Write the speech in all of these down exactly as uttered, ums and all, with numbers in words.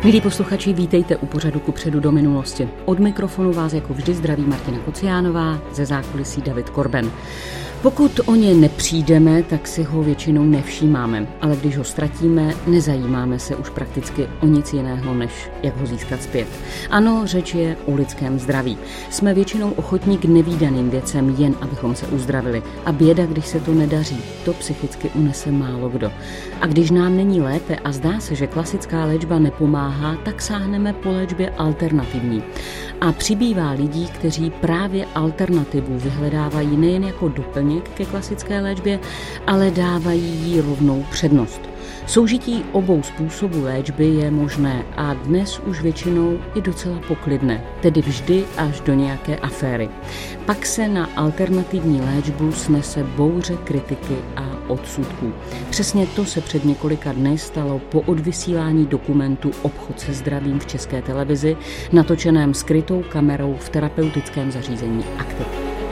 Milí posluchači, vítejte u pořadu Kupředu do minulosti. Od mikrofonu vás jako vždy zdraví Martina Kociánová, ze zákulisí David Korben. Pokud o ně nepřijdeme, tak si ho většinou nevšímáme, ale když ho ztratíme, nezajímáme se už prakticky o nic jiného, než jak ho získat zpět. Ano, řeč je o lidském zdraví. Jsme většinou ochotní k nevídaným věcem, jen abychom se uzdravili. A běda, když se to nedaří, to psychicky unese málo kdo. A když nám není lépe a zdá se, že klasická léčba nepomáhá, tak sáhneme po léčbě alternativní. A přibývá lidí, kteří právě alternativu vyhledávají nejen jako doplněk ke klasické léčbě, ale dávají jí rovnou přednost. Soužití obou způsobů léčby je možné a dnes už většinou i docela poklidné, tedy vždy až do nějaké aféry. Pak se na alternativní léčbu snese bouře kritiky a odsudků. Přesně to se před několika dny stalo po odvysílání dokumentu Obchod se zdravím v České televizi, natočeném skrytou kamerou v terapeutickém zařízení Aktiv.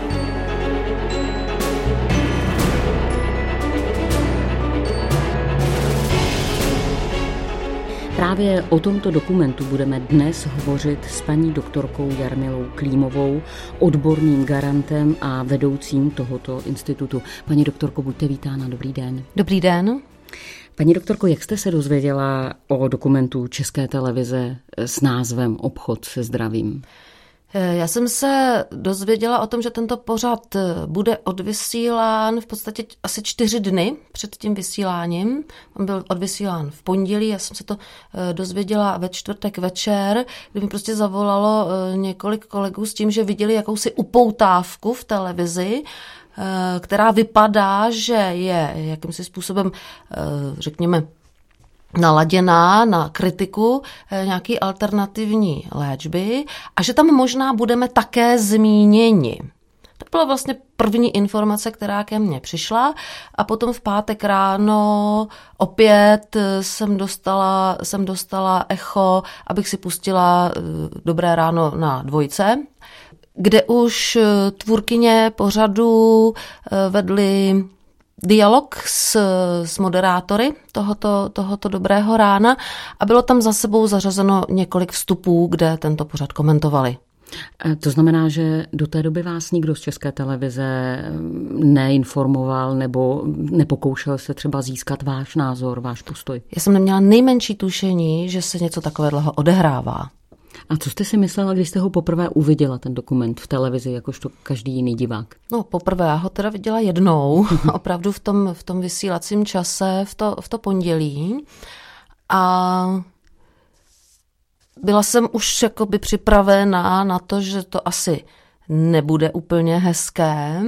Právě o tomto dokumentu budeme dnes hovořit s paní doktorkou Jarmilou Klímovou, odborným garantem a vedoucím tohoto institutu. Paní doktorko, buďte vítána, dobrý den. Dobrý den. Paní doktorko, jak jste se dozvěděla o dokumentu České televize s názvem Obchod se zdravím? Já jsem se dozvěděla o tom, že tento pořad bude odvysílán v podstatě asi čtyři dny před tím vysíláním. On byl odvysílán v pondělí, já jsem se to dozvěděla ve čtvrtek večer, kdy mi prostě zavolalo několik kolegů s tím, že viděli jakousi upoutávku v televizi, která vypadá, že je jakýmsi způsobem, řekněme, naladěná na kritiku nějaký alternativní léčby a že tam možná budeme také zmíněni. To byla vlastně první informace, která ke mně přišla a potom v pátek ráno opět jsem dostala, jsem dostala echo, abych si pustila Dobré ráno na dvojce, kde už tvůrkyně pořadu vedly dialog s, s moderátory tohoto, tohoto Dobrého rána a bylo tam za sebou zařazeno několik vstupů, kde tento pořad komentovali. To znamená, že do té doby vás nikdo z České televize neinformoval nebo nepokoušel se třeba získat váš názor, váš postoj? Já jsem neměla nejmenší tušení, že se něco takového odehrává. A co jste si myslela, když jste ho poprvé uviděla, ten dokument v televizi, jakožto každý jiný divák? No poprvé, já ho teda viděla jednou, opravdu v tom, v tom vysílacím čase, v to, v to pondělí. A byla jsem už jakoby připravená na to, že to asi nebude úplně hezké.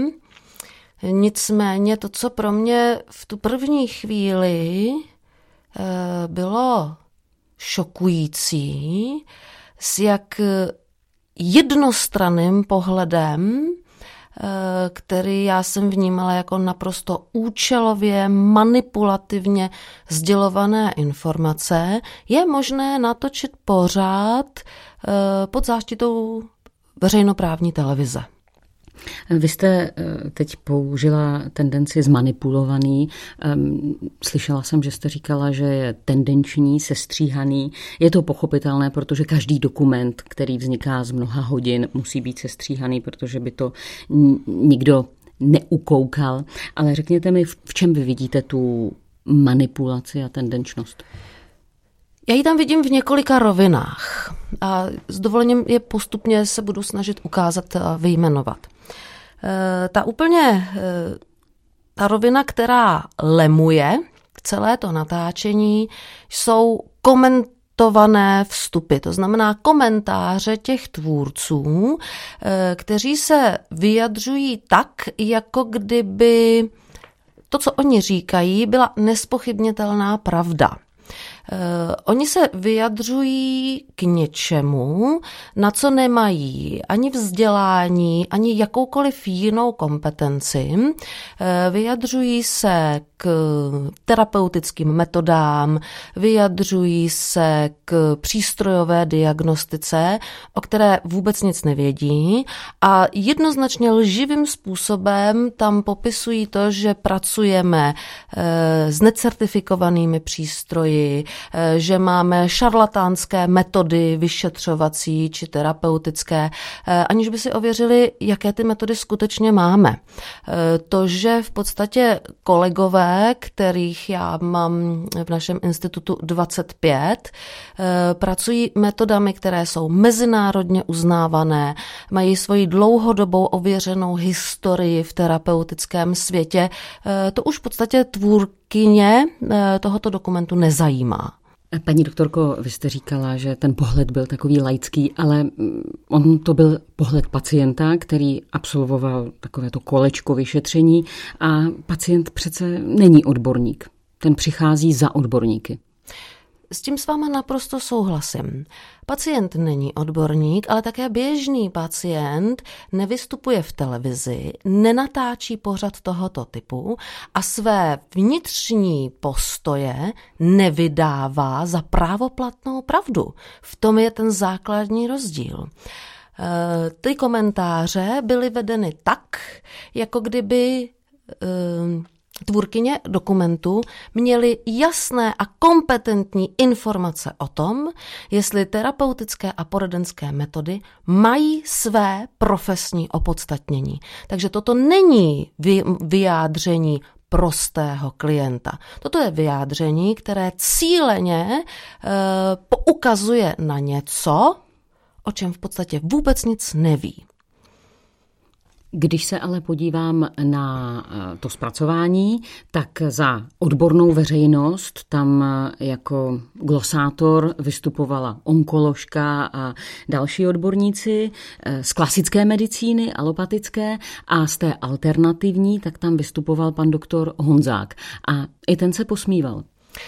Nicméně to, co pro mě v tu první chvíli bylo šokující, s jak jednostranným pohledem, který já jsem vnímala jako naprosto účelově, manipulativně sdělované informace, je možné natočit pořád pod záštitou veřejnoprávní televize. Vy jste teď použila tendenci zmanipulovaný. Slyšela jsem, že jste říkala, že je tendenční, sestříhaný. Je to pochopitelné, protože každý dokument, který vzniká z mnoha hodin, musí být sestříhaný, protože by to nikdo neukoukal. Ale řekněte mi, v čem vy vidíte tu manipulaci a tendenčnost? Já ji tam vidím v několika rovinách a s dovolením je postupně se budu snažit ukázat a vyjmenovat. Ta úplně, ta rovina, která lemuje celé to natáčení, jsou komentované vstupy, to znamená komentáře těch tvůrců, kteří se vyjadřují tak, jako kdyby to, co oni říkají, byla nespochybnitelná pravda. Uh, oni se vyjadřují k něčemu, na co nemají ani vzdělání, ani jakoukoliv jinou kompetenci. Uh, vyjadřují se k terapeutickým metodám, vyjadřují se k přístrojové diagnostice, o které vůbec nic nevědí a jednoznačně lživým způsobem tam popisují to, že pracujeme uh, s necertifikovanými přístroji, že máme šarlatánské metody vyšetřovací či terapeutické, aniž by si ověřili, jaké ty metody skutečně máme. To, že v podstatě kolegové, kterých já mám v našem institutu dvacet pět, pracují metodami, které jsou mezinárodně uznávané, mají svoji dlouhodobou ověřenou historii v terapeutickém světě, to už v podstatě tvůrkyně tohoto dokumentu nezajímá. Paní doktorko, vy jste říkala, že ten pohled byl takový laický, ale on to byl pohled pacienta, který absolvoval takovéto kolečko vyšetření a pacient přece není odborník. Ten přichází za odborníky. S tím s váma naprosto souhlasím. Pacient není odborník, ale také běžný pacient nevystupuje v televizi, nenatáčí pořad tohoto typu a své vnitřní postoje nevydává za právoplatnou pravdu. V tom je ten základní rozdíl. Ty komentáře byly vedeny tak, jako kdyby tvůrkyně dokumentu měly jasné a kompetentní informace o tom, jestli terapeutické a poradenské metody mají své profesní opodstatnění. Takže toto není vyjádření prostého klienta. Toto je vyjádření, které cíleně e, poukazuje na něco, o čem v podstatě vůbec nic neví. Když se ale podívám na to zpracování, tak za odbornou veřejnost tam jako glosátor vystupovala onkoložka a další odborníci z klasické medicíny, alopatické, a z té alternativní, tak tam vystupoval pan doktor Honzák. A i ten se posmíval.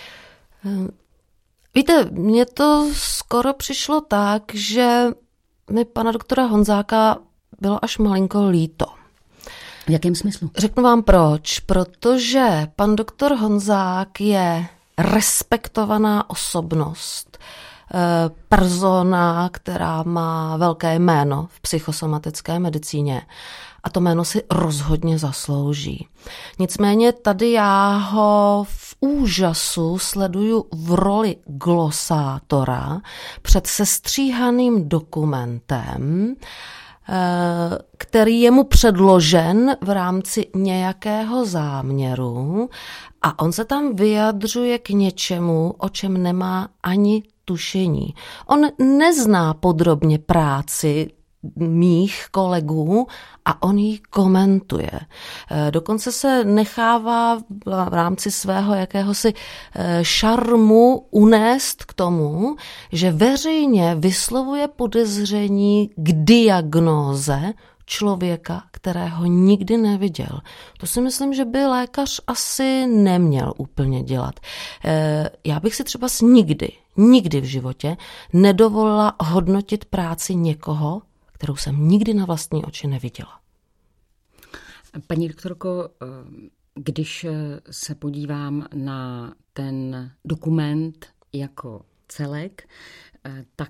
Víte, mně to skoro přišlo tak, že mi pana doktora Honzáka bylo až malinko líto. V jakém smyslu? Řeknu vám proč. Protože pan doktor Honzák je respektovaná osobnost, persona, která má velké jméno v psychosomatické medicíně. A to jméno si rozhodně zaslouží. Nicméně tady já ho v úžasu sleduju v roli glosátora před sestříhaným dokumentem, který je mu předložen v rámci nějakého záměru a on se tam vyjadřuje k něčemu, o čem nemá ani tušení. On nezná podrobně práci mých kolegů a on ji komentuje. Dokonce se nechává v rámci svého jakéhosi šarmu unést k tomu, že veřejně vyslovuje podezření k diagnóze člověka, kterého nikdy neviděl. To si myslím, že by lékař asi neměl úplně dělat. Já bych si třeba nikdy, nikdy v životě nedovolila hodnotit práci někoho, kterou jsem nikdy na vlastní oči neviděla. Paní doktorko, když se podívám na ten dokument jako celek, tak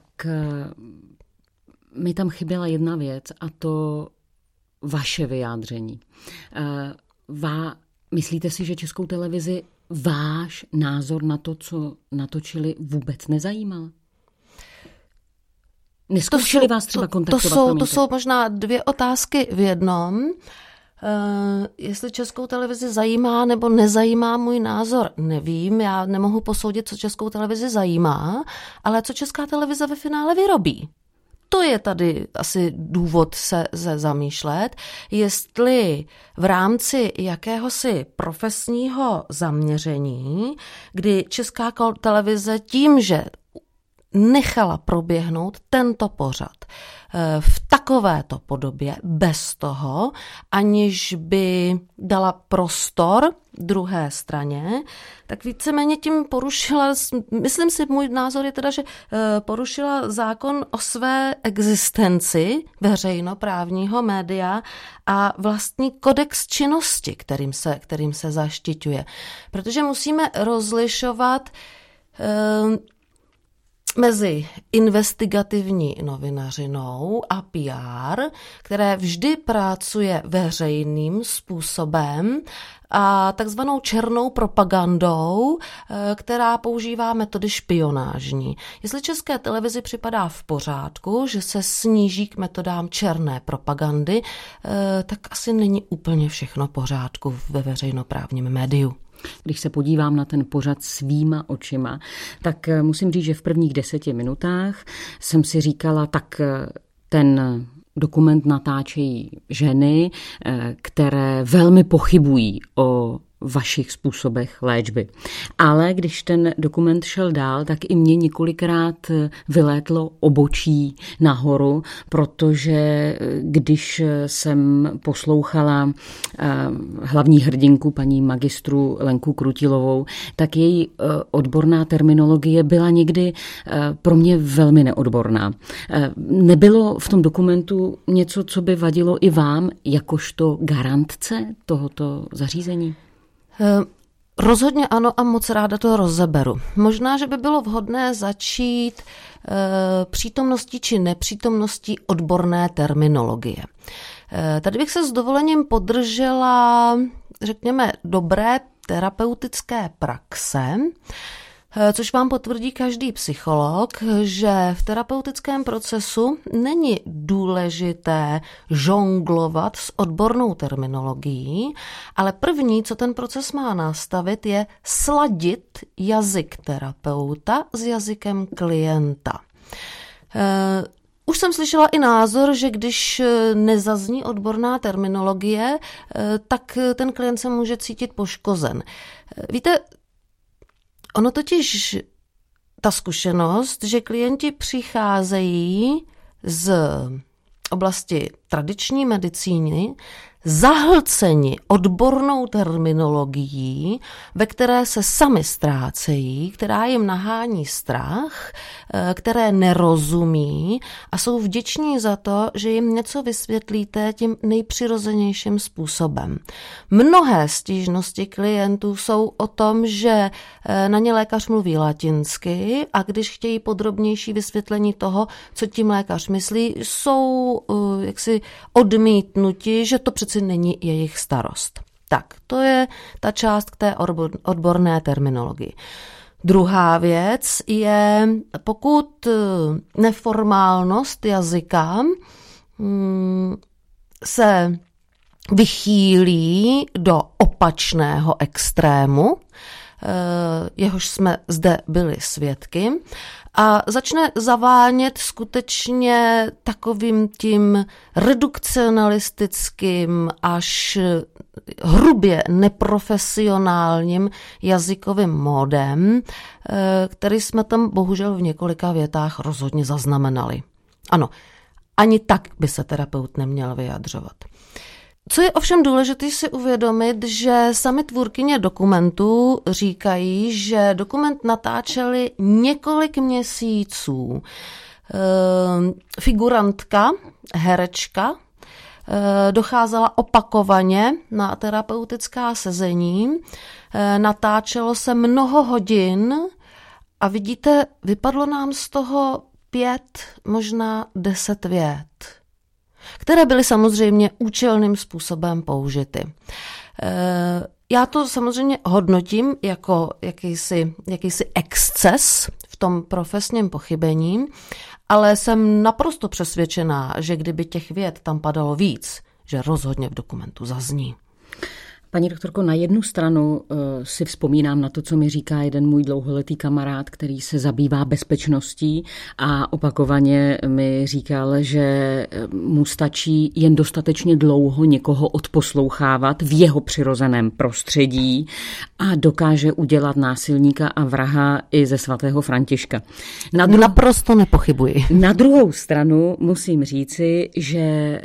mi tam chyběla jedna věc, a to vaše vyjádření. Vá, myslíte si, že Českou televizi váš názor na to, co natočili, vůbec nezajímal? Neskoušeli vás třeba kontaktovat? To jsou, to jsou možná dvě otázky v jednom. Uh, jestli Českou televizi zajímá nebo nezajímá můj názor, nevím. Já nemohu posoudit, co Českou televizi zajímá, ale co Česká televize ve finále vyrobí. To je tady asi důvod se, se zamýšlet, jestli v rámci jakéhosi profesního zaměření, kdy Česká televize tím, že nechala proběhnout tento pořad v takovéto podobě, bez toho, aniž by dala prostor druhé straně, tak víceméně tím porušila, myslím si, můj názor je teda, že porušila zákon o své existenci veřejnoprávního média a vlastní kodex činnosti, kterým se, kterým se zaštiťuje. Protože musíme rozlišovat mezi investigativní novinařinou a P R, které vždy pracuje veřejným způsobem, a takzvanou černou propagandou, která používá metody špionážní. Jestli České televizi připadá v pořádku, že se sníží k metodám černé propagandy, tak asi není úplně všechno v pořádku ve veřejnoprávním médiu. Když se podívám na ten pořad svýma očima, tak musím říct, že v prvních deseti minutách jsem si říkala, tak ten dokument natáčejí ženy, které velmi pochybují o vašich způsobech léčby. Ale když ten dokument šel dál, tak i mě několikrát vylétlo obočí nahoru, protože když jsem poslouchala hlavní hrdinku, paní magistru Lenku Krutilovou, tak její odborná terminologie byla někdy pro mě velmi neodborná. Nebylo v tom dokumentu něco, co by vadilo i vám, jakožto garantce tohoto zařízení? Rozhodně ano a moc ráda to rozeberu. Možná, že by bylo vhodné začít e, přítomností či nepřítomností odborné terminologie. E, tady bych se s dovolením podržela, řekněme, dobré terapeutické praxe, což vám potvrdí každý psycholog, že v terapeutickém procesu není důležité žonglovat s odbornou terminologií, ale první, co ten proces má nastavit, je sladit jazyk terapeuta s jazykem klienta. Už jsem slyšela i názor, že když nezazní odborná terminologie, tak ten klient se může cítit poškozen. Víte, ono totiž ta zkušenost, že klienti přicházejí z oblasti tradiční medicíny, zahlceni odbornou terminologií, ve které se sami ztrácejí, která jim nahání strach, které nerozumí a jsou vděční za to, že jim něco vysvětlíte tím nejpřirozenějším způsobem. Mnohé stížnosti klientů jsou o tom, že na ně lékař mluví latinsky a když chtějí podrobnější vysvětlení toho, co tím lékař myslí, jsou jaksi odmítnuti, že to přece není jejich starost. Tak, to je ta část k té odborné terminologii. Druhá věc je, pokud neformálnost jazyka se vychýlí do opačného extrému, jehož jsme zde byli svědky, a začne zavánět skutečně takovým tím redukcionalistickým až hrubě neprofesionálním jazykovým módem, který jsme tam bohužel v několika větách rozhodně zaznamenali. Ano, ani tak by se terapeut neměl vyjadřovat. Co je ovšem důležité si uvědomit, že sami tvůrkyně dokumentu říkají, že dokument natáčeli několik měsíců. E, figurantka, herečka, e, docházela opakovaně na terapeutická sezení, e, natáčelo se mnoho hodin a vidíte, vypadlo nám z toho pět, možná deset vět, které byly samozřejmě účelným způsobem použity. Já to samozřejmě hodnotím jako jakýsi, jakýsi exces v tom profesním pochybení, ale jsem naprosto přesvědčená, že kdyby těch vět tam padalo víc, že rozhodně v dokumentu zazní. Paní doktorko, na jednu stranu uh, si vzpomínám na to, co mi říká jeden můj dlouholetý kamarád, který se zabývá bezpečností a opakovaně mi říkal, že mu stačí jen dostatečně dlouho někoho odposlouchávat v jeho přirozeném prostředí a dokáže udělat násilníka a vraha i ze svatého Františka. Na dru- Naprosto nepochybuji. Na druhou stranu musím říci, že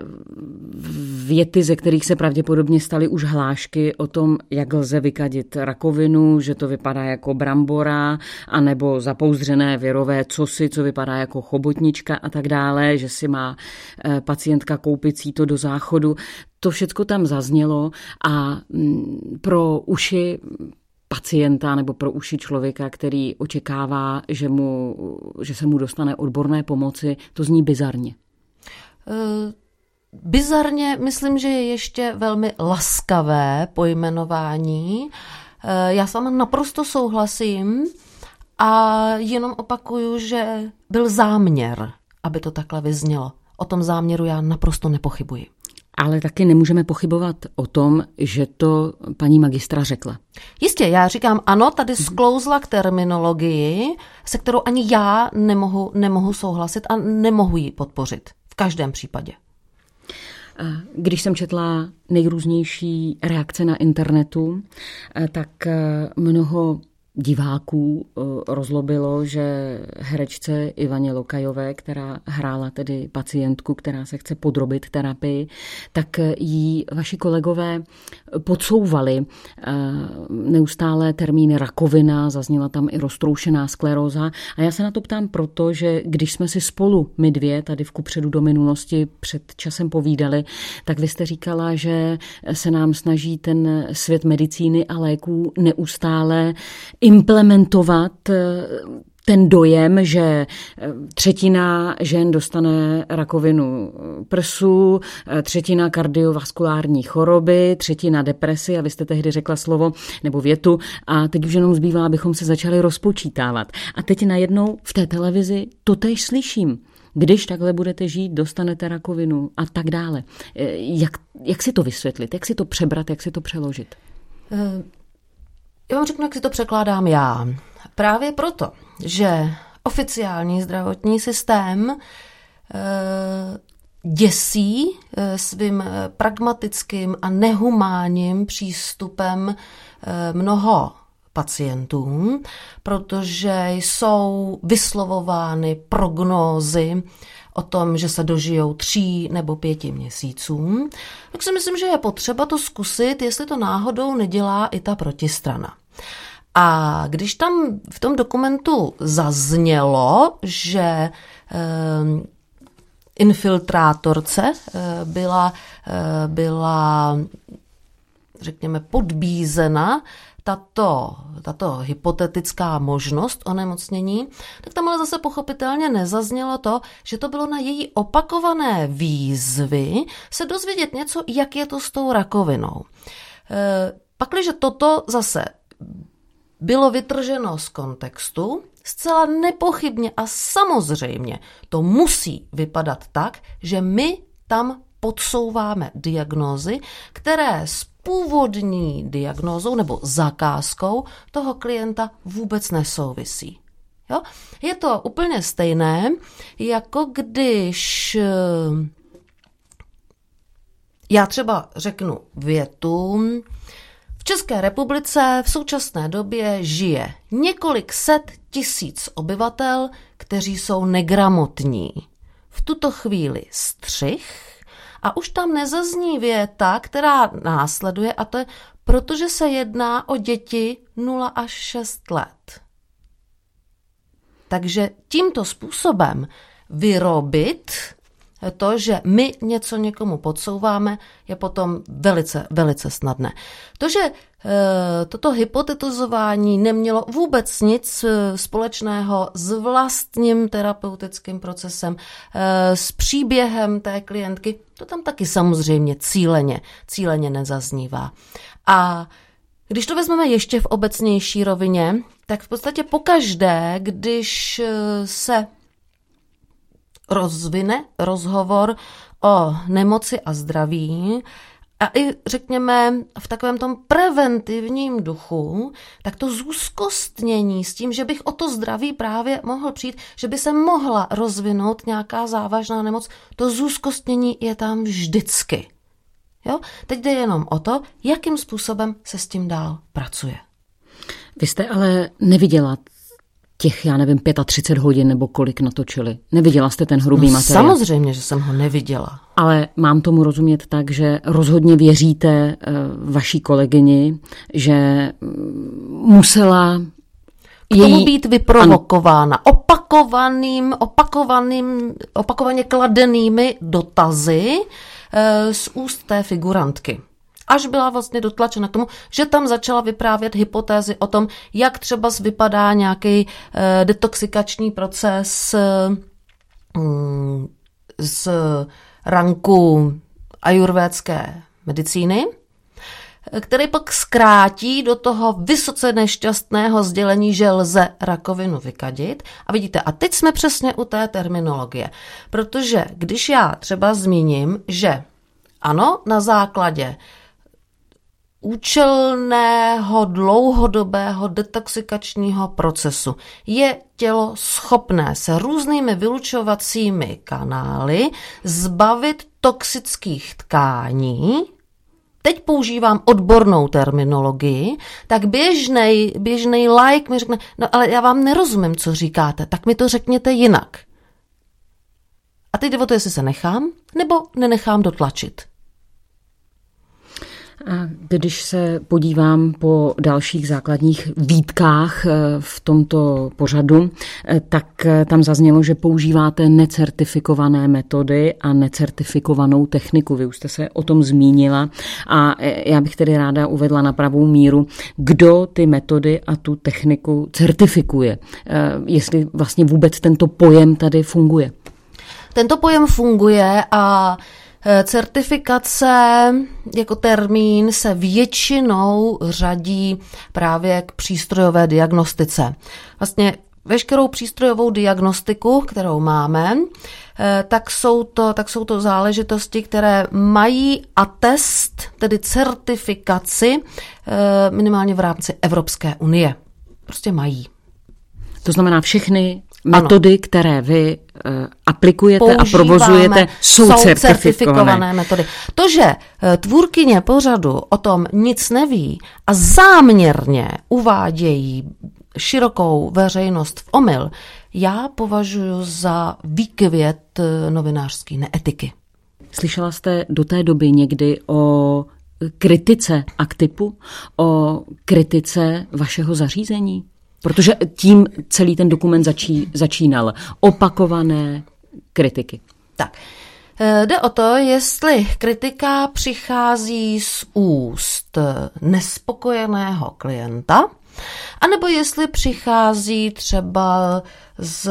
věty, ze kterých se pravděpodobně staly už hlášky o tom, jak lze vykadit rakovinu, že to vypadá jako brambora, anebo zapouzdřené virové cosi, co vypadá jako chobotnička a tak dále, že si má pacientka koupit síto do záchodu. To všecko tam zaznělo a pro uši pacienta nebo pro uši člověka, který očekává, že, mu, že se mu dostane odborné pomoci, to zní bizarně. Uh... Bizarně myslím, že je ještě velmi laskavé pojmenování. Já s vámi naprosto souhlasím a jenom opakuju, že byl záměr, aby to takhle vyznělo. O tom záměru já naprosto nepochybuji. Ale taky nemůžeme pochybovat o tom, že to paní magistra řekla. Jistě, já říkám ano, tady sklouzla k terminologii, se kterou ani já nemohu, nemohu souhlasit a nemohu ji podpořit. V každém případě. Když jsem četla nejrůznější reakce na internetu, tak mnoho diváků rozlobilo, že herečce Ivaně Lokajové, která hrála tedy pacientku, která se chce podrobit terapii, tak jí vaši kolegové podsouvali neustále termíny rakovina, zazněla tam i roztroušená skleróza. A já se na to ptám proto, že když jsme si spolu my dvě tady v Kupředu do minulosti před časem povídali, tak vy jste říkala, že se nám snaží ten svět medicíny a léků neustále implementovat ten dojem, že třetina žen dostane rakovinu prsu, třetina kardiovaskulární choroby, třetina depresi, a vy jste tehdy řekla slovo nebo větu a teď už jenom zbývá, abychom se začali rozpočítávat. A teď najednou v té televizi totéž slyším. Když takhle budete žít, dostanete rakovinu a tak dále. Jak, jak si to vysvětlit, jak si to přebrat, jak si to přeložit? Uh... Já vám řeknu, jak si to překládám já. Právě proto, že oficiální zdravotní systém e, děsí e, svým pragmatickým a nehumánním přístupem e, mnoho pacientů, protože jsou vyslovovány prognózy o tom, že se dožijou tří nebo pěti měsíců, tak si myslím, že je potřeba to zkusit, jestli to náhodou nedělá i ta protistrana. A když tam v tom dokumentu zaznělo, že eh, infiltrátorce eh, byla, eh, byla, řekněme, podbízena tato, tato hypotetická možnost onemocnění, tak tam ale zase pochopitelně nezaznělo to, že to bylo na její opakované výzvy se dozvědět něco, jak je to s tou rakovinou. E, pakliže toto zase bylo vytrženo z kontextu, zcela nepochybně a samozřejmě to musí vypadat tak, že my tam podsouváme diagnózy, které s původní diagnózou nebo zakázkou toho klienta vůbec nesouvisí. Jo? Je to úplně stejné, jako když já třeba řeknu větu: v České republice v současné době žije několik set tisíc obyvatel, kteří jsou negramotní. V tuto chvíli střih a už tam nezazní věta, která následuje, a to je, protože se jedná o děti nula až šest let. Takže tímto způsobem vyrobit to, že my něco někomu podsouváme, je potom velice, velice snadné. To, že e, toto hypotetizování nemělo vůbec nic společného s vlastním terapeutickým procesem, e, s příběhem té klientky, to tam taky samozřejmě cíleně, cíleně nezaznívá. A když to vezmeme ještě v obecnější rovině, tak v podstatě pokaždé, když se rozvine rozhovor o nemoci a zdraví a i řekněme v takovém tom preventivním duchu, tak to zúzkostnění s tím, že bych o to zdraví právě mohl přijít, že by se mohla rozvinout nějaká závažná nemoc, to zúzkostnění je tam vždycky. Jo? Teď jde jenom o to, jakým způsobem se s tím dál pracuje. Vy jste ale neviděla těch, já nevím, třicet pět hodin nebo kolik natočili. Neviděla jste ten hrubý no, materiál? Samozřejmě, že jsem ho neviděla. Ale mám tomu rozumět tak, že rozhodně věříte vaší kolegyni, že musela k tomu její... být vyprovokována ano. opakovaným, opakovaným, opakovaně kladenými dotazy z úst té figurantky. až byla vlastně dotlačena k tomu, že tam začala vyprávět hypotézy o tom, jak třeba vypadá nějaký eh, detoxikační proces eh, z ranku ajurvédské medicíny, který pak zkrátí do toho vysoce nešťastného sdělení, že lze rakovinu vykadit. A vidíte, a teď jsme přesně u té terminologie. Protože když já třeba zmíním, že ano, na základě účelného dlouhodobého detoxikačního procesu je tělo schopné se různými vylučovacími kanály zbavit toxických tkání. Teď používám odbornou terminologii, tak běžnej, běžnej like mi řekne, no ale já vám nerozumím, co říkáte, tak mi to řekněte jinak. A teď jde o to, jestli se nechám, nebo nenechám dotlačit. A když se podívám po dalších základních výtkách v tomto pořadu, tak tam zaznělo, že používáte necertifikované metody a necertifikovanou techniku. Vy už jste se o tom zmínila a já bych tedy ráda uvedla na pravou míru, kdo ty metody a tu techniku certifikuje. Jestli vlastně vůbec tento pojem tady funguje. Tento pojem funguje a certifikace jako termín se většinou řadí právě k přístrojové diagnostice. Vlastně veškerou přístrojovou diagnostiku, kterou máme, tak jsou to, tak jsou to záležitosti, které mají atest, tedy certifikaci, minimálně v rámci Evropské unie. Prostě mají. To znamená všechny metody, ano, které vy uh, aplikujete používáme, a provozujete, jsou, jsou certifikované. certifikované metody. To, že tvůrkyně pořadu o tom nic neví a záměrně uvádějí širokou veřejnost v omyl, já považuji za výkvět novinářské neetiky. Slyšela jste do té doby někdy o kritice Aktipu, o kritice vašeho zařízení? Protože tím celý ten dokument začí, začínal. Opakované kritiky. Tak, jde o to, jestli kritika přichází z úst nespokojeného klienta, anebo jestli přichází třeba z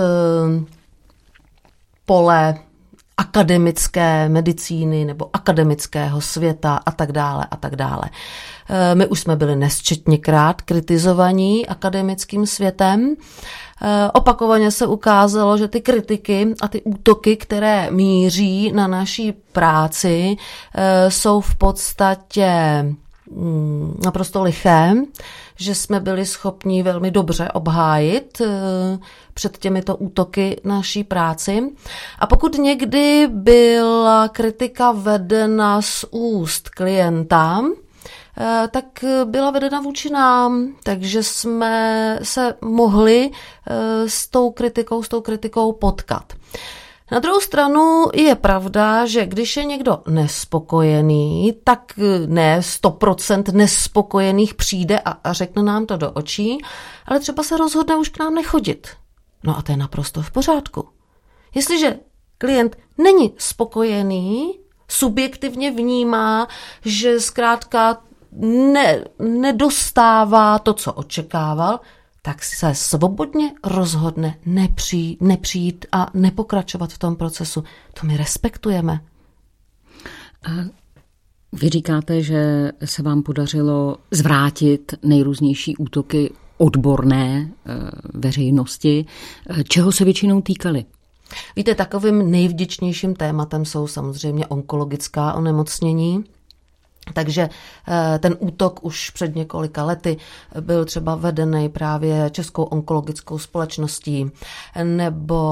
pole akademické medicíny nebo akademického světa a tak dále a tak dále. My už jsme byli nesčetněkrát kritizovaní akademickým světem. Opakovaně se ukázalo, že ty kritiky a ty útoky, které míří na naší práci, jsou v podstatě naprosto liché, že jsme byli schopni velmi dobře obhájit před těmito útoky naší práci. A pokud někdy byla kritika vedena z úst klienta, tak byla vedena vůči nám, takže jsme se mohli s tou kritikou, s tou kritikou potkat. Na druhou stranu je pravda, že když je někdo nespokojený, tak ne sto procent nespokojených přijde a, a řekne nám to do očí, ale třeba se rozhodne už k nám nechodit. No a to je naprosto v pořádku. Jestliže klient není spokojený, subjektivně vnímá, že zkrátka ne, nedostává to, co očekával, tak se svobodně rozhodne nepří, nepřijít a nepokračovat v tom procesu. To my respektujeme. A vy říkáte, že se vám podařilo zvrátit nejrůznější útoky odborné veřejnosti. Čeho se většinou týkaly? Víte, takovým nejvděčnějším tématem jsou samozřejmě onkologická onemocnění. Takže ten útok už před několika lety byl třeba vedený právě Českou onkologickou společností nebo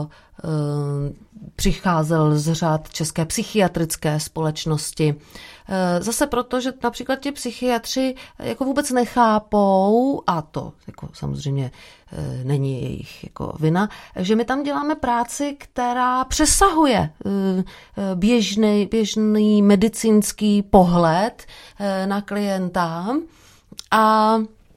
přicházel z řad České psychiatrické společnosti. Zase proto, že například ti psychiatři jako vůbec nechápou, a to jako samozřejmě není jejich jako vina, že my tam děláme práci, která přesahuje běžný, běžný medicínský pohled na klienta a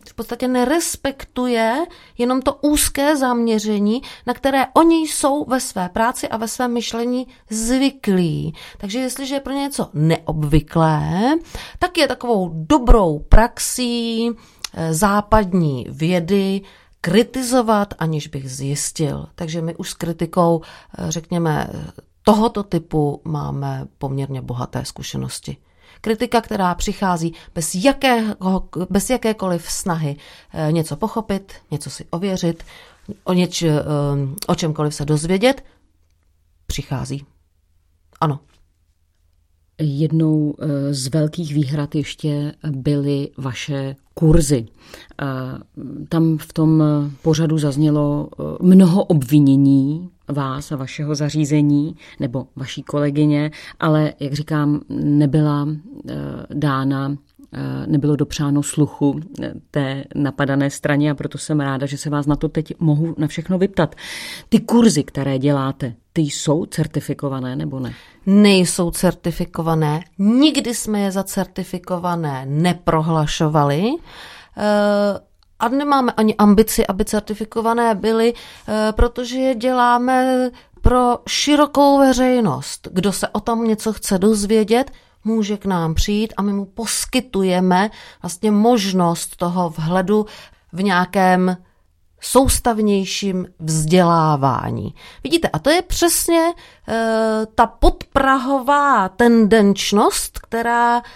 v podstatě nerespektuje jenom to úzké zaměření, na které oni jsou ve své práci a ve svém myšlení zvyklí. Takže jestliže je pro ně něco neobvyklé, tak je takovou dobrou praxí západní vědy kritizovat, aniž bych zjistil. Takže my už s kritikou, řekněme, tohoto typu máme poměrně bohaté zkušenosti. Kritika, která přichází bez, jakého, bez jakékoliv snahy něco pochopit, něco si ověřit, o, něč, o čemkoliv se dozvědět, přichází. Ano. Jednou z velkých výhrad ještě byly vaše kurzy. Tam v tom pořadu zaznělo mnoho obvinění vás a vašeho zařízení nebo vaší kolegyně, ale, jak říkám, nebyla dána, nebylo dopřáno sluchu té napadané straně a proto jsem ráda, že se vás na to teď mohu na všechno vyptat. Ty kurzy, které děláte, ty jsou certifikované nebo ne? Nejsou certifikované. Nikdy jsme je za certifikované neprohlašovali. A nemáme ani ambici, aby certifikované byly, protože je děláme pro širokou veřejnost. Kdo se o tom něco chce dozvědět, může k nám přijít a my mu poskytujeme vlastně možnost toho vhledu v nějakém soustavnějším vzdělávání. Vidíte, a to je přesně e, ta podprahová tendenčnost, která e,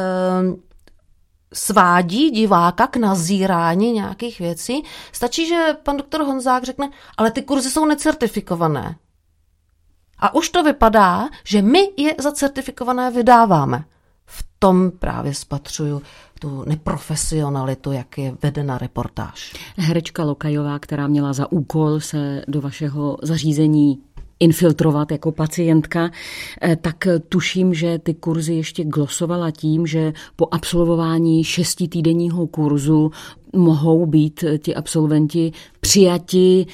svádí diváka k nazírání nějakých věcí. Stačí, že pan doktor Honzák řekne, ale ty kurzy jsou necertifikované. A už to vypadá, že my je za certifikované vydáváme. V tom právě spatřuju tu neprofesionalitu, jak je vedena reportáž. Herečka Lokajová, která měla za úkol se do vašeho zařízení infiltrovat jako pacientka, tak tuším, že ty kurzy ještě glosovala tím, že po absolvování šestitýdenního kurzu mohou být ti absolventi přijati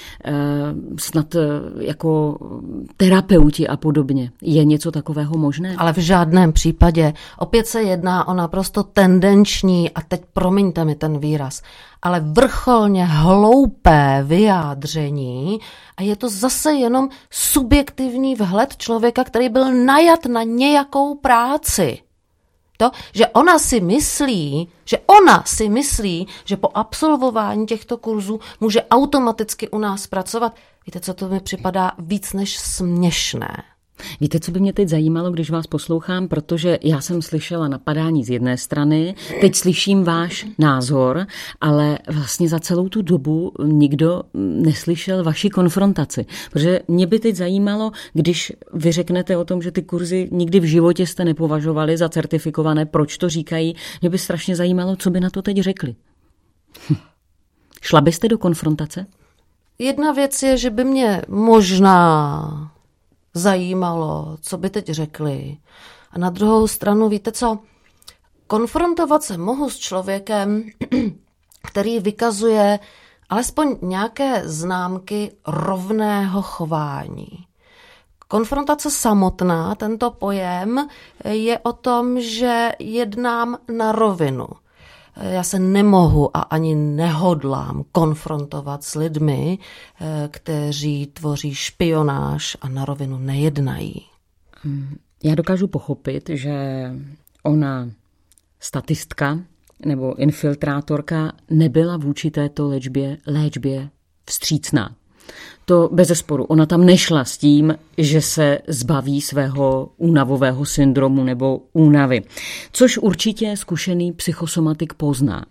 snad jako terapeuti a podobně. Je něco takového možné? Ale v žádném případě. Opět se jedná o naprosto tendenční, a teď promiňte mi ten výraz, ale vrcholně hloupé vyjádření a je to zase jenom subjektivní vhled člověka, který byl najat na nějakou práci. To, že ona si myslí, že ona si myslí, že po absolvování těchto kurzů může automaticky u nás pracovat. Víte, co to mi připadá víc než směšné? Víte, co by mě teď zajímalo, když vás poslouchám, protože já jsem slyšela napadání z jedné strany, teď slyším váš názor, ale vlastně za celou tu dobu nikdo neslyšel vaši konfrontaci. Protože mě by teď zajímalo, když vy řeknete o tom, že ty kurzy nikdy v životě jste nepovažovali za certifikované, proč to říkají, mě by strašně zajímalo, co by na to teď řekli. Hm. Šla byste do konfrontace? Jedna věc je, že by mě možná zajímalo, co by teď řekli. A na druhou stranu, víte co, konfrontovat se mohu s člověkem, který vykazuje alespoň nějaké známky rovného chování. Konfrontace samotná, tento pojem, je o tom, že jednám na rovinu. Já se nemohu a ani nehodlám konfrontovat s lidmi, kteří tvoří špionáž a na rovinu nejednají. Já dokážu pochopit, že ona statistka nebo infiltrátorka nebyla vůči této léčbě, léčbě vstřícná. To bezesporu. Ona tam nešla s tím, že se zbaví svého únavového syndromu nebo únavy, což určitě zkušený psychosomatik pozná.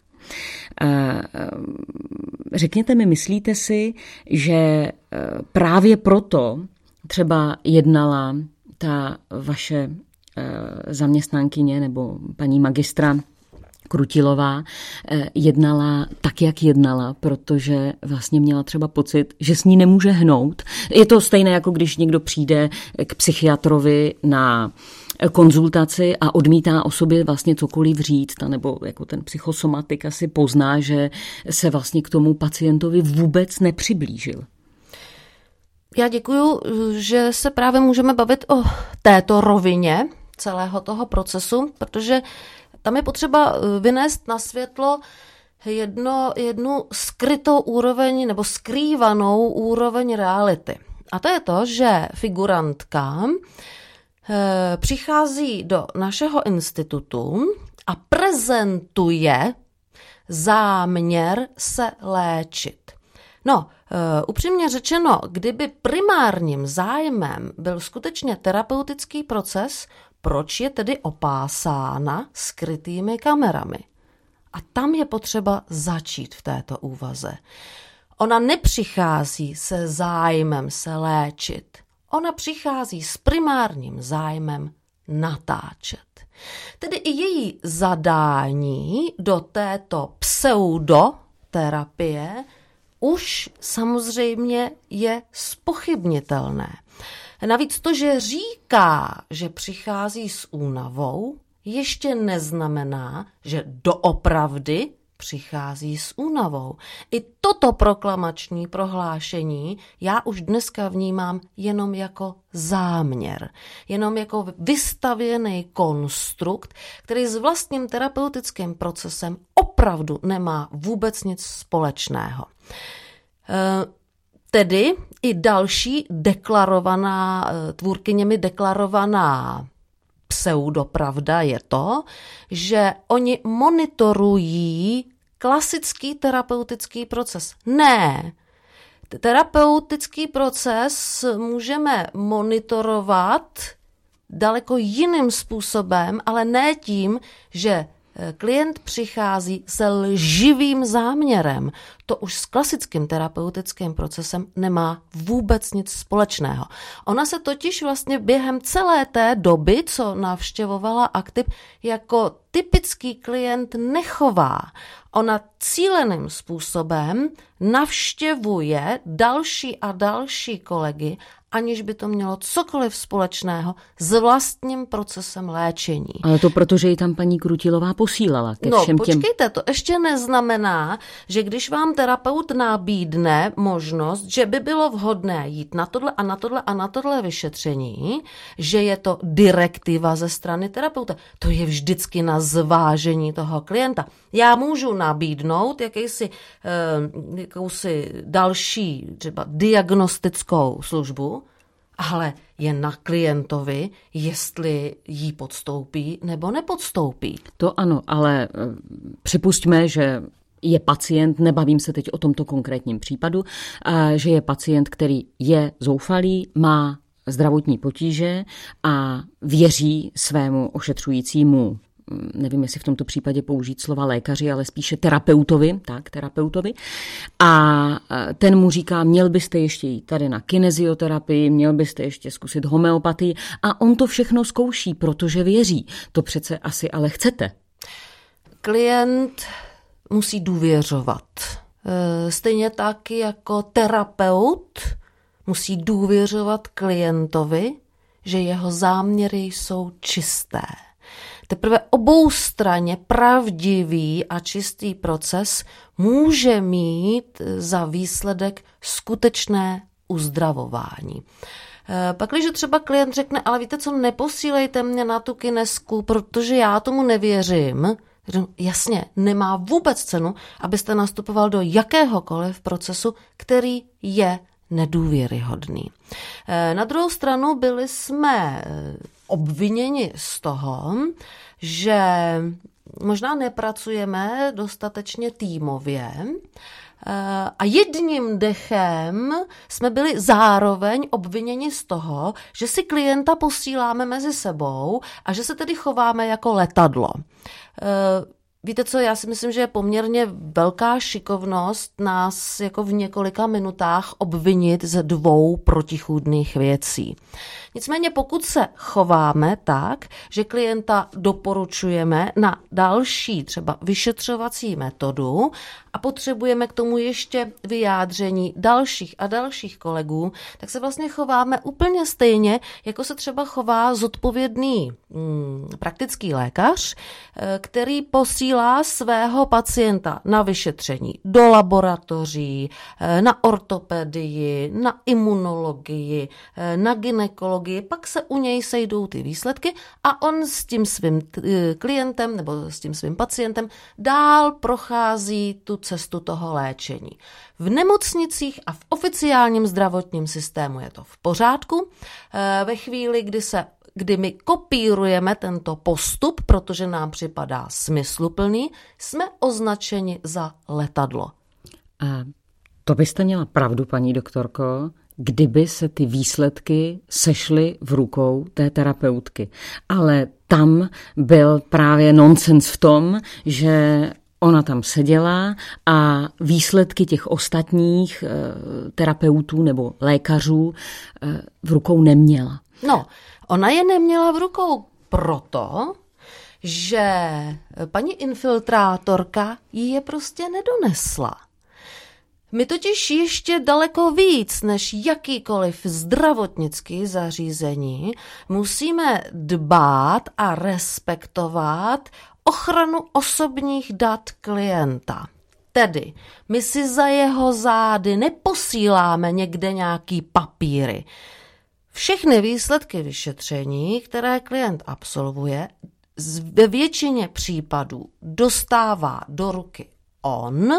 Řekněte mi, myslíte si, že právě proto třeba jednala ta vaše zaměstnankyně nebo paní magistra Krutilová jednala tak, jak jednala, protože vlastně měla třeba pocit, že s ní nemůže hnout. Je to stejné, jako když někdo přijde k psychiatrovi na konzultaci a odmítá o sobě vlastně cokoliv říct, nebo jako ten psychosomatik asi pozná, že se vlastně k tomu pacientovi vůbec nepřiblížil. Já děkuju, že se právě můžeme bavit o této rovině celého toho procesu, protože tam je potřeba vynést na světlo jedno, jednu skrytou úroveň nebo skrývanou úroveň reality. A to je to, že figurantka e, přichází do našeho institutu a prezentuje záměr se léčit. No, e, upřímně řečeno, kdyby primárním zájmem byl skutečně terapeutický proces, proč je tedy opásána skrytými kamerami? A tam je potřeba začít v této úvaze. Ona nepřichází se zájmem se léčit. Ona přichází s primárním zájmem natáčet. Tedy i její zadání do této pseudoterapie už samozřejmě je zpochybnitelné. Navíc to, že říká, že přichází s únavou, ještě neznamená, že doopravdy přichází s únavou. I toto proklamační prohlášení já už dneska vnímám jenom jako záměr, jenom jako vystavěný konstrukt, který s vlastním terapeutickým procesem opravdu nemá vůbec nic společného. E, tedy i další deklarovaná, tvůrkyněmi deklarovaná pseudopravda je to, že oni monitorují klasický terapeutický proces. Ne, terapeutický proces můžeme monitorovat daleko jiným způsobem, ale ne tím, že klient přichází se lživým záměrem. To už s klasickým terapeutickým procesem nemá vůbec nic společného. Ona se totiž vlastně během celé té doby, co navštěvovala aktiv, jako typický klient nechová. Ona cíleným způsobem navštěvuje další a další kolegy, aniž by to mělo cokoliv společného s vlastním procesem léčení. Ale to proto, že ji tam paní Krutilová posílala ke všem no, těm... No počkejte, to ještě neznamená, že když vám terapeut nabídne možnost, že by bylo vhodné jít na tohle a na tohle a na tohle vyšetření, že je to direktiva ze strany terapeuta. To je vždycky na zvážení toho klienta. Já můžu nabídnout jakýsi, eh, jakousi další třeba diagnostickou službu, ale je na klientovi, jestli jí podstoupí nebo nepodstoupí. To ano, ale připustíme, že je pacient, nebavím se teď o tomto konkrétním případu, že je pacient, který je zoufalý, má zdravotní potíže a věří svému ošetřujícímu, nevím, jestli v tomto případě použít slova lékaři, ale spíše terapeutovi, tak, terapeutovi. A ten mu říká, měl byste ještě jít tady na kinezioterapii, měl byste ještě zkusit homeopatii a on to všechno zkouší, protože věří. To přece asi ale chcete. Klient musí důvěřovat. Stejně tak jako terapeut musí důvěřovat klientovi, že jeho záměry jsou čisté. Teprve oboustranně pravdivý a čistý proces může mít za výsledek skutečné uzdravování. Pak, když třeba klient řekne, ale víte co, neposílejte mě na tu kinesku, protože já tomu nevěřím, jasně, nemá vůbec cenu, abyste nastupoval do jakéhokoliv procesu, který je nedůvěryhodný. Na druhou stranu byli jsme obviněni z toho, že možná nepracujeme dostatečně týmově a jedním dechem jsme byli zároveň obviněni z toho, že si klienta posíláme mezi sebou a že se tedy chováme jako letadlo. Víte co, já si myslím, že je poměrně velká šikovnost nás jako v několika minutách obvinit ze dvou protichůdných věcí. Nicméně pokud se chováme tak, že klienta doporučujeme na další třeba vyšetřovací metodu a potřebujeme k tomu ještě vyjádření dalších a dalších kolegů, tak se vlastně chováme úplně stejně, jako se třeba chová zodpovědný hmm, praktický lékař, který posílá posílá svého pacienta na vyšetření do laboratoří, na ortopedii, na imunologii, na gynekologii, pak se u něj sejdou ty výsledky a on s tím svým klientem nebo s tím svým pacientem dál prochází tu cestu toho léčení. V nemocnicích a v oficiálním zdravotním systému je to v pořádku. Ve chvíli, kdy se kdy my kopírujeme tento postup, protože nám připadá smysluplný, jsme označeni za letadlo. A to byste měla pravdu, paní doktorko, kdyby se ty výsledky sešly v rukou té terapeutky. Ale tam byl právě nonsens v tom, že ona tam seděla a výsledky těch ostatních e, terapeutů nebo lékařů e, v rukou neměla. No, ona je neměla v rukou proto, že paní infiltrátorka ji je prostě nedonesla. My totiž ještě daleko víc než jakýkoliv zdravotnický zařízení musíme dbát a respektovat ochranu osobních dat klienta. Tedy my si za jeho zády neposíláme někde nějaký papíry. Všechny výsledky vyšetření, které klient absolvuje, ve většině případů dostává do ruky on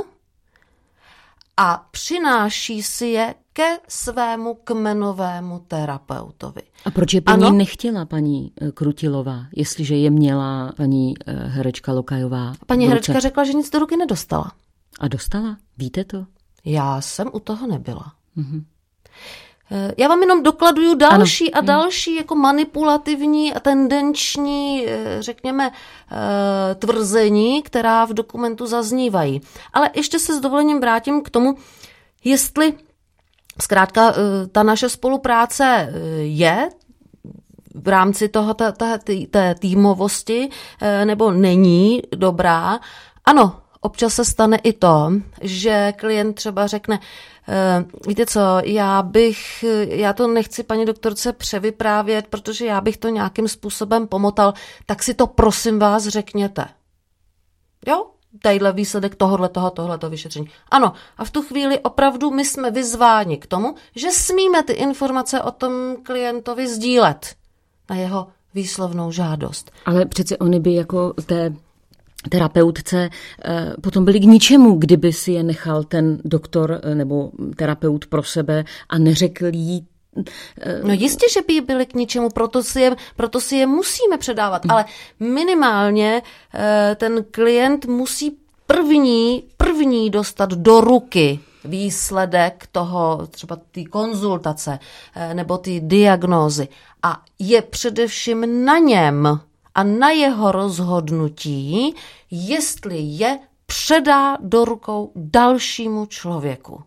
a přináší si je ke svému kmenovému terapeutovi. A proč je paní ano? nechtěla paní Krutilová, jestliže je měla paní herečka Lokajová? Paní herečka řekla, že nic do ruky nedostala. A dostala? Víte to? Já jsem u toho nebyla. Mhm. Já vám jenom dokladuju další ano. a další jako manipulativní a tendenční, řekněme, tvrzení, která v dokumentu zaznívají. Ale ještě se s dovolením vrátím k tomu, jestli zkrátka ta naše spolupráce je v rámci toho, té, té, té týmovosti nebo není dobrá. Ano, občas se stane i to, že klient třeba řekne, víte co, já bych, já to nechci paní doktorce převyprávět, protože já bych to nějakým způsobem pomotal, tak si to prosím vás řekněte. Jo? Tadyhle výsledek tohohle, toho, tohleto vyšetření. Ano, a v tu chvíli opravdu my jsme vyzváni k tomu, že smíme ty informace o tom klientovi sdílet na jeho výslovnou žádost. Ale přece oni by jako té terapeutce potom byli k ničemu, kdyby si je nechal ten doktor nebo terapeut pro sebe a neřekl jí. No jistě, že by byli k ničemu, proto si je, proto si je musíme předávat, ale minimálně ten klient musí první, první dostat do ruky výsledek toho, třeba té konzultace nebo ty diagnózy. A je především na něm a na jeho rozhodnutí, jestli je předá do rukou dalšímu člověku.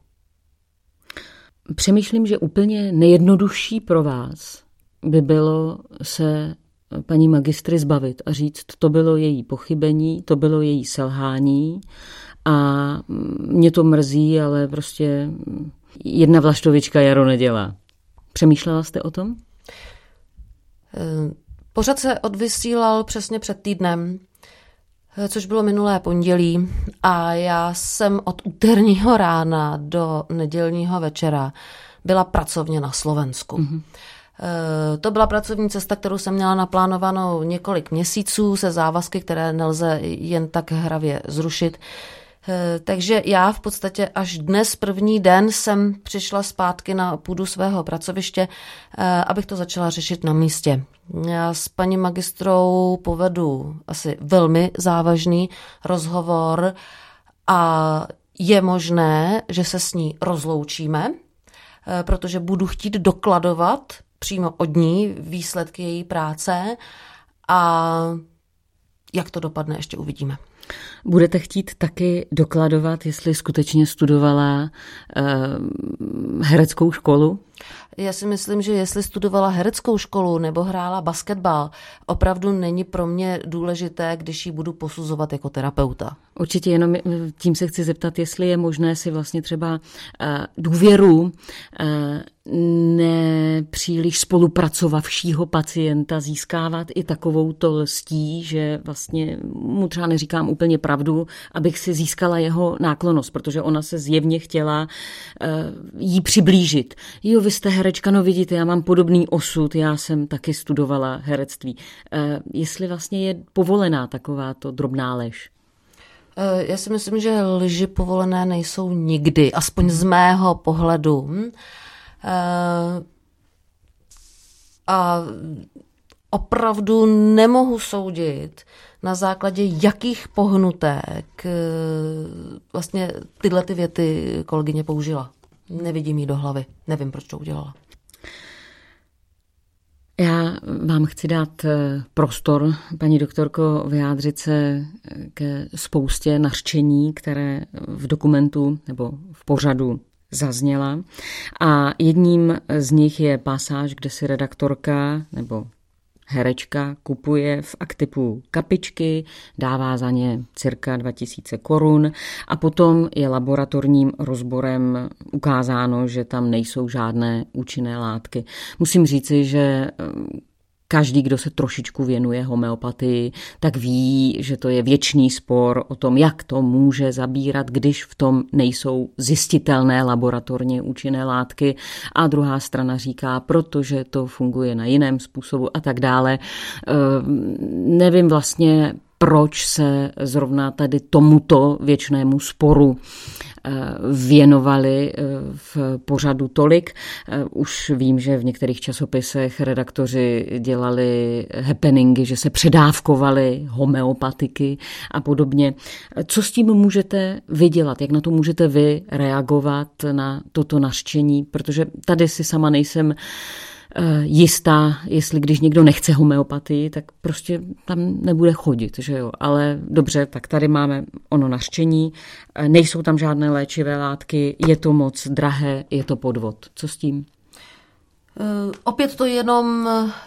Přemýšlím, že úplně nejjednodušší pro vás by bylo se paní magistry zbavit a říct, to bylo její pochybení, to bylo její selhání a mě to mrzí, ale prostě jedna vlaštovička jaro nedělá. Přemýšlela jste o tom? Pořad se odvysílal přesně před týdnem, což bylo minulé pondělí a já jsem od úterního rána do nedělního večera byla pracovně na Slovensku. Mm-hmm. To byla pracovní cesta, kterou jsem měla naplánovanou několik měsíců se závazky, které nelze jen tak hravě zrušit. Takže já v podstatě až dnes první den jsem přišla zpátky na půdu svého pracoviště, abych to začala řešit na místě. Já s paní magistrou povedu asi velmi závažný rozhovor a je možné, že se s ní rozloučíme, protože budu chtít dokladovat přímo od ní výsledky její práce a jak to dopadne, ještě uvidíme. Budete chtít taky dokladovat, jestli skutečně studovala uh, hereckou školu? Já si myslím, že jestli studovala hereckou školu nebo hrála basketbal, opravdu není pro mě důležité, když ji budu posuzovat jako terapeuta. Určitě, jenom tím se chci zeptat, jestli je možné si vlastně třeba uh, důvěru uh, nepříliš spolupracovavšího pacienta získávat i takovouto lstí, že vlastně mu třeba neříkám úplně pravdu, abych si získala jeho náklonnost, protože ona se zjevně chtěla uh, jí přiblížit. Jo, vy jste herečka, no vidíte, já mám podobný osud, já jsem taky studovala herectví. Uh, jestli vlastně je povolená takováto drobná lež? Já si myslím, že lži povolené nejsou nikdy, aspoň z mého pohledu. A opravdu nemohu soudit, na základě jakých pohnutek vlastně tyhle ty věty kolegyně použila. Nevidím jí do hlavy, nevím, proč to udělala. Já vám chci dát prostor, paní doktorko, vyjádřit se ke spoustě nařčení, které v dokumentu nebo v pořadu zazněla. A jedním z nich je pasáž, kde si redaktorka nebo herečka kupuje v Aktipu kapičky, dává za ně cirka dva tisíce korun a potom je laboratorním rozborem ukázáno, že tam nejsou žádné účinné látky. Musím říci, že každý, kdo se trošičku věnuje homeopatii, tak ví, že to je věčný spor o tom, jak to může zabírat, když v tom nejsou zjistitelné laboratorně účinné látky. A druhá strana říká, protože to funguje na jiném způsobu a tak dále. Nevím vlastně, proč se zrovna tady tomuto věčnému sporu věnovali v pořadu tolik. Už vím, že v některých časopisech redaktoři dělali happeningy, že se předávkovali homeopatiky a podobně. Co s tím můžete vydělat? Jak na to můžete vy reagovat na toto nařčení? Protože tady si sama nejsem jistá, jestli když někdo nechce homeopatii, tak prostě tam nebude chodit, že jo. Ale dobře, tak tady máme ono nařčení, nejsou tam žádné léčivé látky, je to moc drahé, je to podvod. Co s tím? Uh, opět to jenom uh,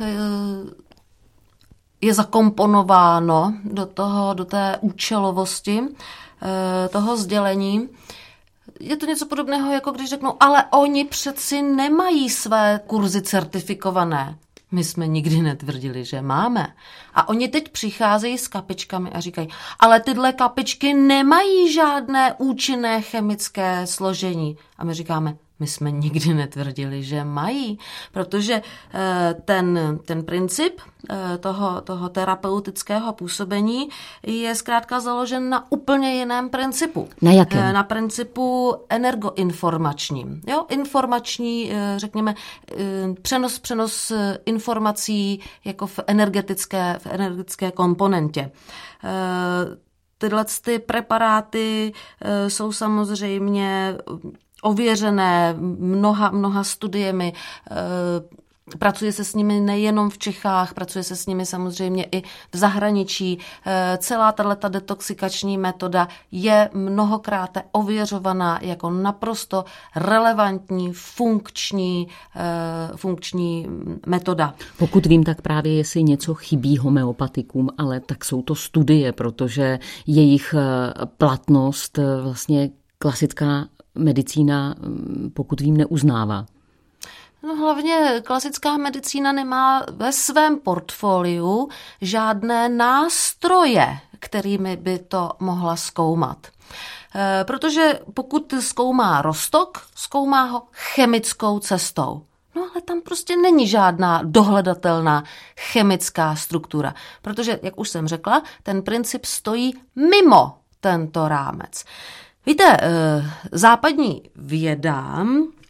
je zakomponováno do toho, do té účelovosti uh, toho sdělení. Je to něco podobného, jako když řeknou, ale oni přeci nemají své kurzy certifikované. My jsme nikdy netvrdili, že máme. A oni teď přicházejí s kapičkami a říkají, ale tyhle kapičky nemají žádné účinné chemické složení. A my říkáme, my jsme nikdy netvrdili, že mají, protože ten, ten princip toho, toho terapeutického působení je zkrátka založen na úplně jiném principu. Na jakém? Na principu energoinformačním. Jo? Informační, řekněme, přenos, přenos informací jako v energetické, v energetické komponentě. Tyhle ty preparáty jsou samozřejmě ověřené mnoha, mnoha studiemi. Pracuje se s nimi nejenom v Čechách, pracuje se s nimi samozřejmě i v zahraničí. Celá tato detoxikační metoda je mnohokrát ověřovaná jako naprosto relevantní, funkční, funkční metoda. Pokud vím, tak právě jestli něco chybí homeopatikům, ale tak jsou to studie, protože jejich platnost vlastně klasická medicína, pokud vím, neuznává. No hlavně klasická medicína nemá ve svém portfoliu žádné nástroje, kterými by to mohla zkoumat. E, protože pokud zkoumá roztok, zkoumá ho chemickou cestou. No ale tam prostě není žádná dohledatelná chemická struktura, protože, jak už jsem řekla, ten princip stojí mimo tento rámec. Víte, západní věda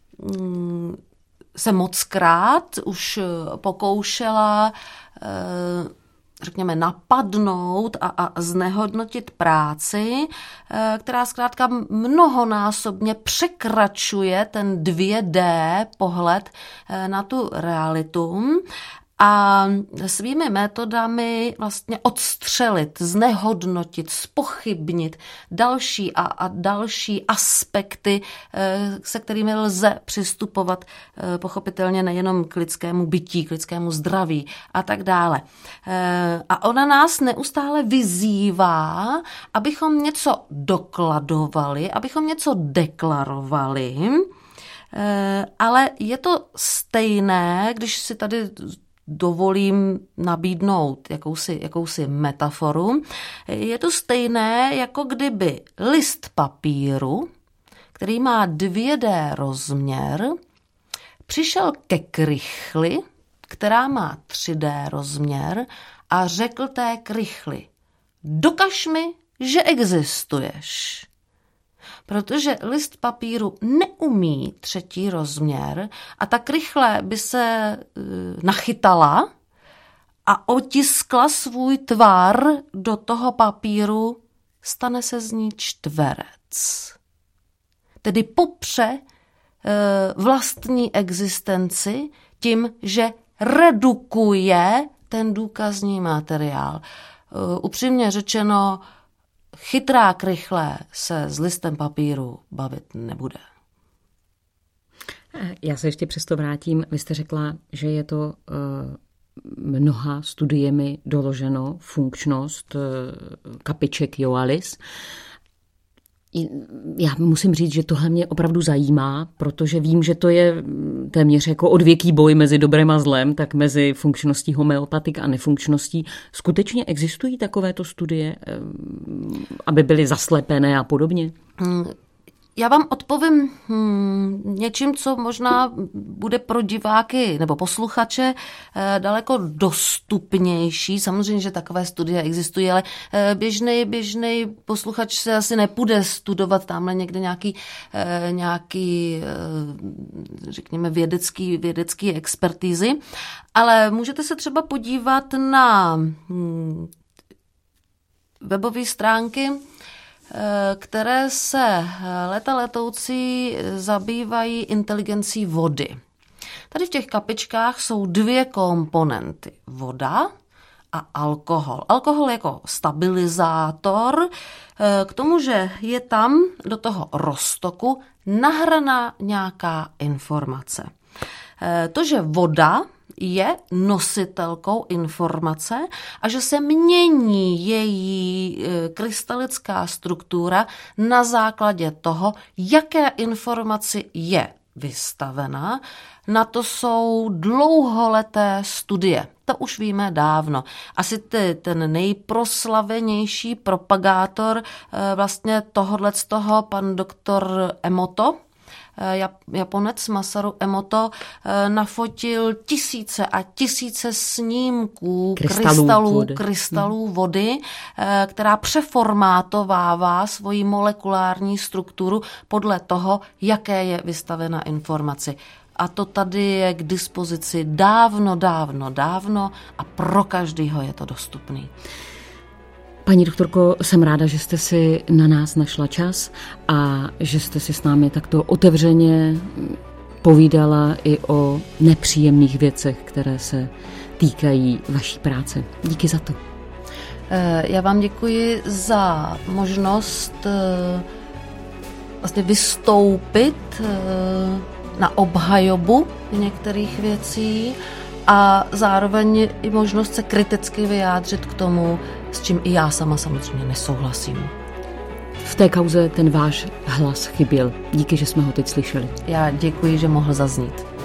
se mockrát už pokoušela, řekněme, napadnout a, a znehodnotit práci, která zkrátka mnohonásobně překračuje ten dvě dé pohled na tu realitu a svými metodami vlastně odstřelit, znehodnotit, zpochybnit další a, a další aspekty, se kterými lze přistupovat pochopitelně nejenom k lidskému bytí, k lidskému zdraví a tak dále. A ona nás neustále vyzývá, abychom něco dokladovali, abychom něco deklarovali, ale je to stejné, když si tady dovolím nabídnout jakousi, jakousi metaforu, je to stejné, jako kdyby list papíru, který má dvě dé rozměr, přišel ke krychli, která má tři dé rozměr a řekl té krychli: dokaž mi, že existuješ. Protože list papíru neumí třetí rozměr a tak rychle by se nachytala a otiskla svůj tvar do toho papíru, stane se z ní čtverec. Tedy popře vlastní existenci tím, že redukuje ten důkazní materiál. Upřímně řečeno, chytrá krychle se s listem papíru bavit nebude. Já se ještě přesto vrátím. Vy jste řekla, že je to uh, mnoha studiemi doloženo funkčnost uh, kapiček Joalis. Já musím říct, že tohle mě opravdu zajímá, protože vím, že to je téměř jako odvěký boj mezi dobrem a zlem, tak mezi funkčností homeopatik a nefunkčností. Skutečně existují takovéto studie, aby byly zaslepené a podobně? Hmm. Já vám odpovím hmm, něčím, co možná bude pro diváky nebo posluchače eh, daleko dostupnější. Samozřejmě, že takové studie existují, ale eh, běžný, běžný posluchač se asi nepůjde studovat tamhle někde nějaký, eh, nějaký eh, řekněme, vědecký, vědecký expertízy, ale můžete se třeba podívat na hm, webové stránky, které se léta letoucí zabývají inteligencí vody. Tady v těch kapičkách jsou dvě komponenty. Voda a alkohol. Alkohol jako stabilizátor, k tomu, že je tam do toho roztoku nahraná nějaká informace. To, že voda je nositelkou informace a že se mění její krystalická struktura na základě toho, jaké informaci je vystavena. Na to jsou dlouholeté studie. To už víme dávno. Asi ty, ten nejproslavenější propagátor vlastně tohodlectoho, pan doktor Emoto, Japonec Masaru Emoto, nafotil tisíce a tisíce snímků krystalů, krystalů, vody. krystalů vody, která přeformátovává svoji molekulární strukturu podle toho, jaké je vystavena informaci. A to tady je k dispozici dávno, dávno, dávno a pro každýho je to dostupný. Paní doktorko, jsem ráda, že jste si na nás našla čas a že jste si s námi takto otevřeně povídala i o nepříjemných věcech, které se týkají vaší práce. Díky za to. Já vám děkuji za možnost vlastně vystoupit na obhajobu některých věcí a zároveň i možnost se kriticky vyjádřit k tomu, s čím i já sama samozřejmě nesouhlasím. V té kauze ten váš hlas chyběl. Díky, že jsme ho teď slyšeli. Já děkuji, že mohl zaznít.